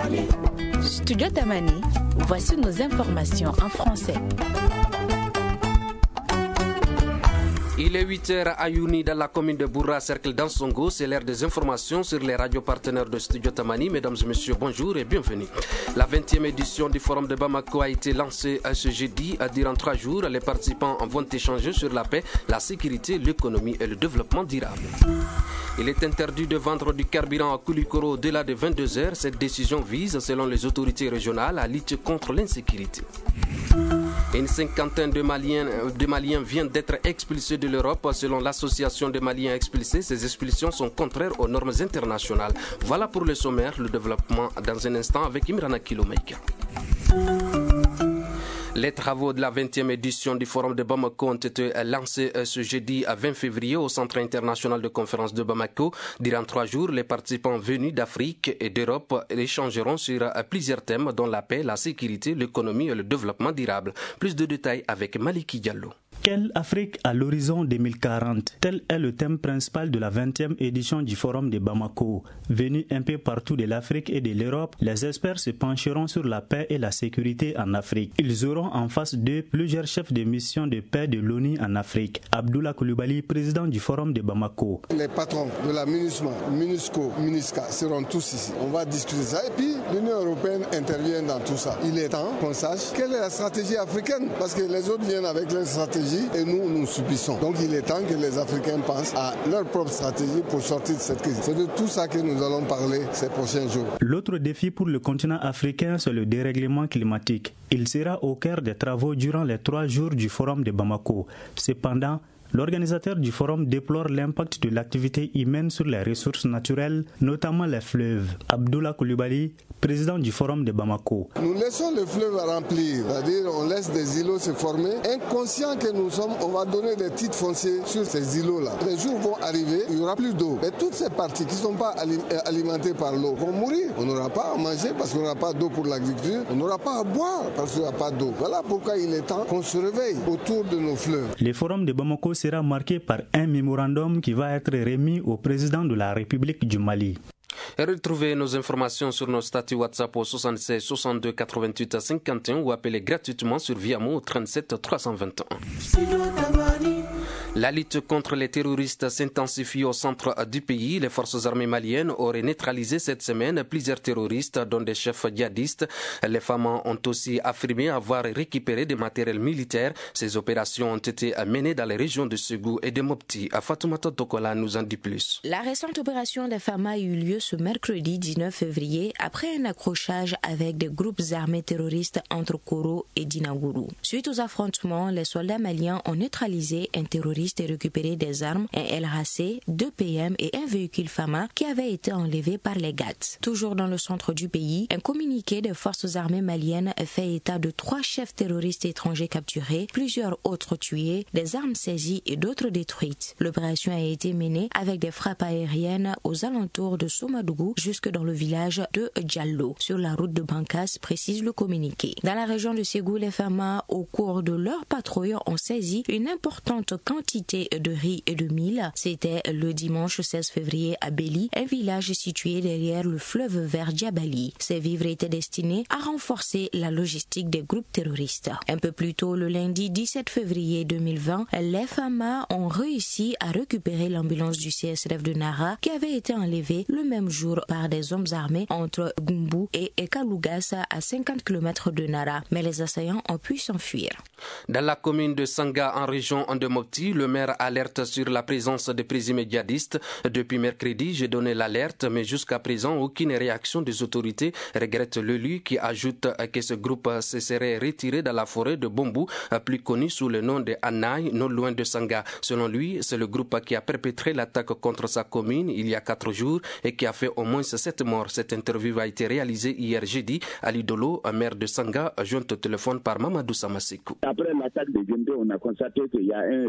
Studio Tamani, voici nos informations en français. Il est 8h à Youni dans la commune de Bourra, cercle d'Ansongo. C'est l'heure des informations sur les radios partenaires de Studio Tamani. Mesdames et messieurs, bonjour et bienvenue. La 20e édition du Forum de Bamako a été lancée ce jeudi. Durant 3 jours, les participants vont échanger sur la paix, la sécurité, l'économie et le développement durable. Il est interdit de vendre du carburant à Koulikoro au-delà de 22h. Cette décision vise, selon les autorités régionales, à lutter contre l'insécurité. Une cinquantaine de Maliens viennent d'être expulsés de l'Europe. Selon l'association des Maliens expulsés, ces expulsions sont contraires aux normes internationales. Voilà pour le sommaire, le développement dans un instant avec Imrana Kilomaïka. Les travaux de la 20e édition du Forum de Bamako ont été lancés ce jeudi à 20 février au Centre international de conférence de Bamako. Durant 3 jours, les participants venus d'Afrique et d'Europe échangeront sur plusieurs thèmes dont la paix, la sécurité, l'économie et le développement durable. Plus de détails avec Maliki Diallo. Quelle Afrique à l'horizon 2040? Tel est le thème principal de la 20e édition du Forum de Bamako. Venus un peu partout de l'Afrique et de l'Europe, les experts se pencheront sur la paix et la sécurité en Afrique. Ils auront en face d'eux plusieurs chefs de mission de paix de l'ONU en Afrique. Abdoulaye Coulibaly, président du Forum de Bamako. Les patrons de la MINUSMA, MINUSCO, MINUSCA seront tous ici. On va discuter ça et puis l'Union européenne intervient dans tout ça. Il est temps qu'on sache quelle est la stratégie africaine parce que les autres viennent avec leur stratégie et nous subissons. Donc il est temps que les Africains pensent à leur propre stratégie pour sortir de cette crise. C'est de tout ça que nous allons parler ces prochains jours. L'autre défi pour le continent africain, c'est le dérèglement climatique. Il sera au cœur des travaux durant les 3 jours du Forum de Bamako. Cependant, l'organisateur du forum déplore l'impact de l'activité humaine sur les ressources naturelles, notamment les fleuves. Abdoulaye Coulibaly, président du forum de Bamako. Nous laissons le fleuve remplir, c'est-à-dire on laisse des îlots se former. Inconscients que nous sommes, on va donner des titres fonciers sur ces îlots-là. Les jours vont arriver, il n'y aura plus d'eau. Et toutes ces parties qui ne sont pas alimentées par l'eau vont mourir. On n'aura pas à manger parce qu'on n'aura pas d'eau pour l'agriculture. On n'aura pas à boire parce qu'il n'y aura pas d'eau. Voilà pourquoi il est temps qu'on se réveille autour de nos fleuves. Le forum de Bamako sera marqué par un mémorandum qui va être remis au président de la République du Mali. Retrouvez nos informations sur nos statuts WhatsApp au 76 62 88 51 ou appelez gratuitement sur Viamo au 37 321. La lutte contre les terroristes s'intensifie au centre du pays. Les forces armées maliennes auraient neutralisé cette semaine plusieurs terroristes, dont des chefs djihadistes. Les femmes ont aussi affirmé avoir récupéré des matériels militaires. Ces opérations ont été menées dans les régions de Ségou et de Mopti. Fatoumata Tokola nous en dit plus. La récente opération des femmes a eu lieu ce mercredi 19 février après un accrochage avec des groupes armés terroristes entre Koro et Dinagourou. Suite aux affrontements, les soldats maliens ont neutralisé un terroriste et récupéré des armes, un LRC, 2 PM et un véhicule Fama qui avait été enlevé par les GATS. Toujours dans le centre du pays, un communiqué des forces armées maliennes fait état de 3 chefs terroristes étrangers capturés, plusieurs autres tués, des armes saisies et d'autres détruites. L'opération a été menée avec des frappes aériennes aux alentours de Somadougou jusque dans le village de Diallo, sur la route de Bankas, précise le communiqué. Dans la région de Ségou, les Fama, au cours de leur patrouille, ont saisi une importante quantité de riz et de mil. C'était le dimanche 16 février à Béli, un village situé derrière le fleuve vers Djabali. Ces vivres étaient destinés à renforcer la logistique des groupes terroristes. Un peu plus tôt, le lundi 17 février 2020, les FAMA ont réussi à récupérer l'ambulance du CSRF de Nara qui avait été enlevée le même jour par des hommes armés entre Gumbu et Ekalougas à 50 km de Nara. Mais les assaillants ont pu s'enfuir. Dans la commune de Sanga, en région de Mopti, le maire alerte sur la présence de présumés djihadistes. Depuis mercredi, j'ai donné l'alerte, mais jusqu'à présent, aucune réaction des autorités, regrette l'élu qui ajoute que ce groupe se serait retiré dans la forêt de Bombou, plus connu sous le nom de Anaï, non loin de Sanga. Selon lui, c'est le groupe qui a perpétré l'attaque contre sa commune il y a 4 jours et qui a fait au moins 7 morts. Cette interview a été réalisée hier jeudi à Lidolo, maire de Sanga, joint au téléphone par Mamadou Samasekou. Après l'attaque de Gendé, on a constaté qu'il y a un recouvrement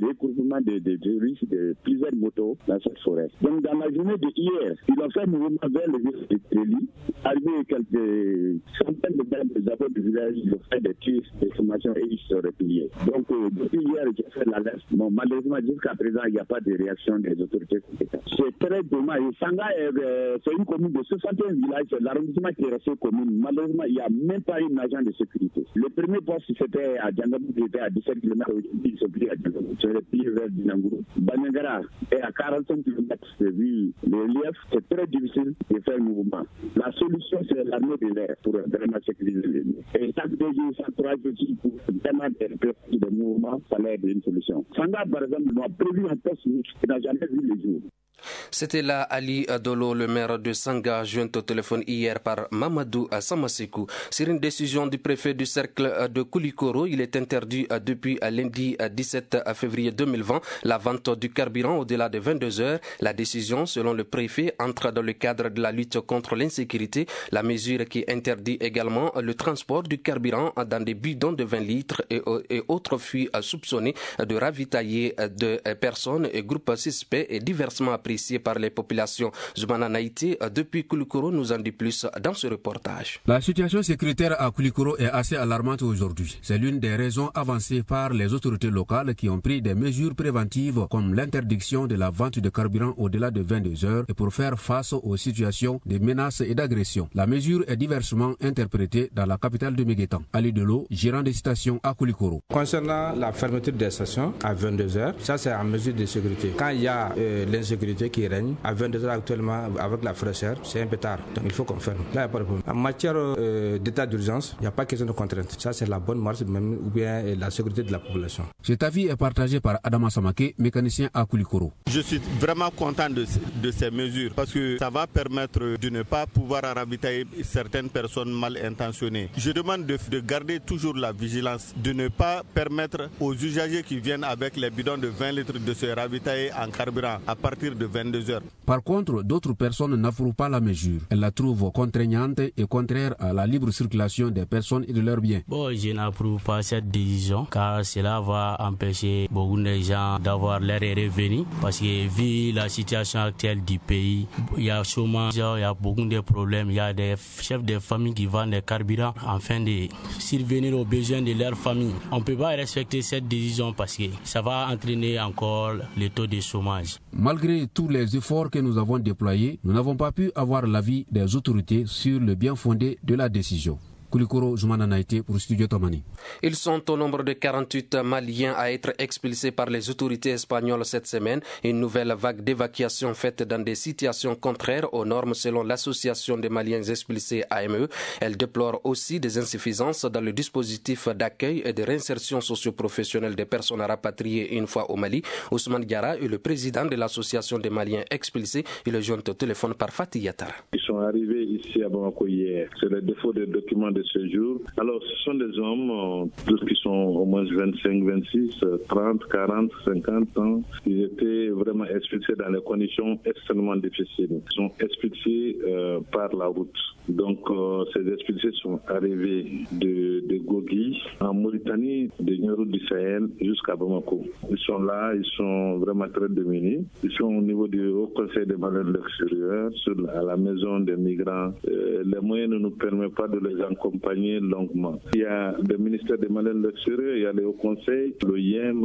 mouvement de risque de plusieurs motos dans cette forêt. Donc dans la journée de hier, ils ont fait un mouvement vers le village de Tréli. Arrivé quelques centaines de habitants du village, ils ont fait des tirs, des formations et ils se sont repliés. Donc depuis hier, j'ai fait l'alerte. Bon, malheureusement, jusqu'à présent, il n'y a pas de réaction des autorités compétentes. C'est très dommage. Sanga, c'est une commune de 61 villages, c'est l'arrondissement qui est resté commune. Malheureusement, il n'y a même pas un agent de sécurité. Le premier poste, c'était à Djangabou, qui était à 17 km, ils sont pris à Djangabou. C'est le pays vers Dinangourou. Banangara est à 45 km de ville. Le relief, c'est très difficile de faire le mouvement. La solution, c'est l'armée de l'air pour vraiment sécuriser les lieux. Et chaque 2 jours, chaque 3 jours, pour vraiment des mouvements, ça l'aide une solution. Sanga, par exemple, nous a prévu un poste qui n'a jamais vu le jour. C'était là Ali Dolo, le maire de Sanga, joint au téléphone hier par Mamadou Samasekou. Sur une décision du préfet du cercle de Koulikoro, il est interdit depuis lundi 17 février 2020 la vente du carburant au-delà de 22 heures. La décision, selon le préfet, entre dans le cadre de la lutte contre l'insécurité. La mesure qui interdit également le transport du carburant dans des bidons de 20 litres et autres fûts soupçonnés de ravitailler de personnes et groupes suspects et diversement appréciés par les populations. Zoumana Naïti, depuis Koulikoro, nous en dit plus dans ce reportage. La situation sécuritaire à Koulikoro est assez alarmante aujourd'hui. C'est l'une des raisons avancées par les autorités locales qui ont pris des mesures préventives comme l'interdiction de la vente de carburant au-delà de 22 heures et pour faire face aux situations de menaces et d'agressions. La mesure est diversement interprétée dans la capitale de Méguétan. Ali Delo, gérant des stations à Koulikoro. Concernant la fermeture des stations à 22 heures, ça c'est en mesure de sécurité. Quand il y a l'insécurité qui règne, à 22 heures actuellement, avec la fraîcheur, c'est un peu tard. Donc il faut qu'on ferme. Là, il n'y a pas de problème. En matière d'état d'urgence, il n'y a pas question de contrainte. Ça, c'est la bonne marche, même, ou bien la sécurité de la population. Cet avis est partagé par Adama Samake, mécanicien à Koulikoro. Je suis vraiment content de ces mesures parce que ça va permettre de ne pas pouvoir ravitailler certaines personnes mal intentionnées. Je demande de garder toujours la vigilance, de ne pas permettre aux usagers qui viennent avec les bidons de 20 litres de se ravitailler en carburant à partir de 22 heures. Par contre, d'autres personnes n'approuvent pas la mesure. Elles la trouvent contraignante et contraire à la libre circulation des personnes et de leurs biens. Bon, je n'approuve pas cette décision car cela va empêcher beaucoup de gens d'avoir leurs revenus parce que vu la situation actuelle du pays, il y a chômage, il y a beaucoup de problèmes, il y a des chefs de famille qui vendent des carburants afin de subvenir aux besoins de leur famille. On ne peut pas respecter cette décision parce que ça va entraîner encore le taux de chômage. Malgré tous les efforts que nous avons déployés, nous n'avons pas pu avoir l'avis des autorités sur le bien fondé de la décision. Koulikoro, Zoumana Naïti pour Studio Tamani. Ils sont au nombre de 48 Maliens à être expulsés par les autorités espagnoles cette semaine. Une nouvelle vague d'évacuation faite dans des situations contraires aux normes selon l'association des Maliens expulsés AME. Elle déplore aussi des insuffisances dans le dispositif d'accueil et de réinsertion socio-professionnelle des personnes rapatriées une fois au Mali. Ousmane Diarra est le président de l'association des Maliens expulsés. Il est joint au téléphone par Fatih Yattara. Ils sont arrivés ici à Bamako hier. C'est le défaut des documents de ce jour. Alors, ce sont des hommes, tous qui sont au moins 25, 26, 30, 40, 50 ans. Ils étaient vraiment expulsés dans des conditions extrêmement difficiles. Ils sont expulsés par la route. Donc, ces expulsés sont arrivés de Gogui, en Mauritanie, de Nioro du Sahel jusqu'à Bamako. Ils sont là, ils sont vraiment très démunis. Ils sont au niveau du Haut Conseil des Malais de l'extérieur, à la maison des migrants. Les moyens ne nous permettent pas de les accompagner longuement. Il y a le ministère des Malais de l'extérieur, il y a le Haut Conseil, le IEM.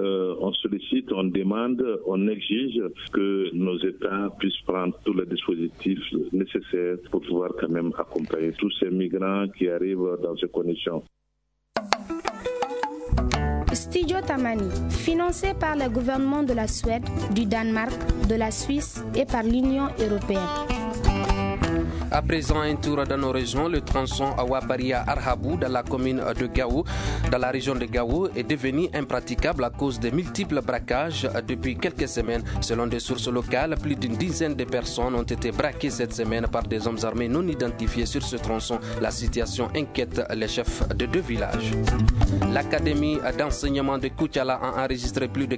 On sollicite, on demande, on exige que nos États puissent prendre tous les dispositifs nécessaires pour pouvoir quand même accompagner tous ces migrants qui arrivent dans ces conditions. Studio Tamani, financé par le gouvernement de la Suède, du Danemark, de la Suisse et par l'Union européenne. À présent, un tour dans nos régions. Le tronçon Awaparia-Arhabou dans la commune de Gao, dans la région de Gao, est devenu impraticable à cause des multiples braquages depuis quelques semaines. Selon des sources locales, plus d'une dizaine de personnes ont été braquées cette semaine par des hommes armés non identifiés sur ce tronçon. La situation inquiète les chefs de 2 villages. L'Académie d'enseignement de Koutiala a enregistré plus de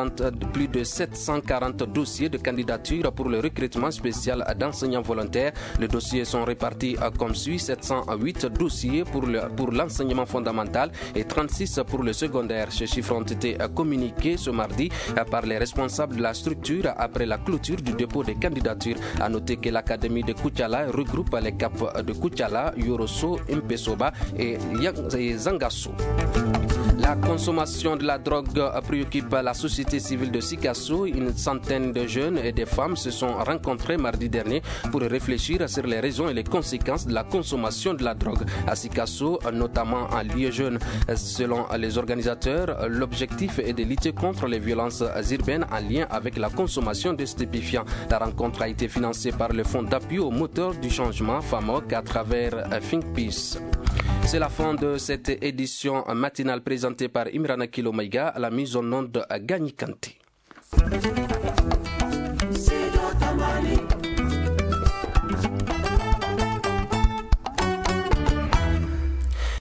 740 dossiers de candidature pour le recrutement spécial d'enseignants volontaires. Les dossiers sont répartis comme suit: 708 dossiers pour l'enseignement fondamental et 36 pour le secondaire. Ces chiffres ont été communiqués ce mardi par les responsables de la structure après la clôture du dépôt des candidatures. À noter que l'Académie de Koutiala regroupe les caps de Koutiala, Yorosso, Mpesoba et Zangasso. La consommation de la drogue préoccupe la société civile de Sikasso. Une centaine de jeunes et de femmes se sont rencontrés mardi dernier pour réfléchir sur les raisons et les conséquences de la consommation de la drogue à Sikasso, notamment en lieu jeune. Selon les organisateurs, l'objectif est de lutter contre les violences urbaines en lien avec la consommation de stupéfiants. La rencontre a été financée par le Fonds d'appui au moteur du changement FAMOC à travers Think Peace. C'est la fin de cette édition matinale présentée par Imrana Kilomaïga à la mise en onde de Gagny Kanté.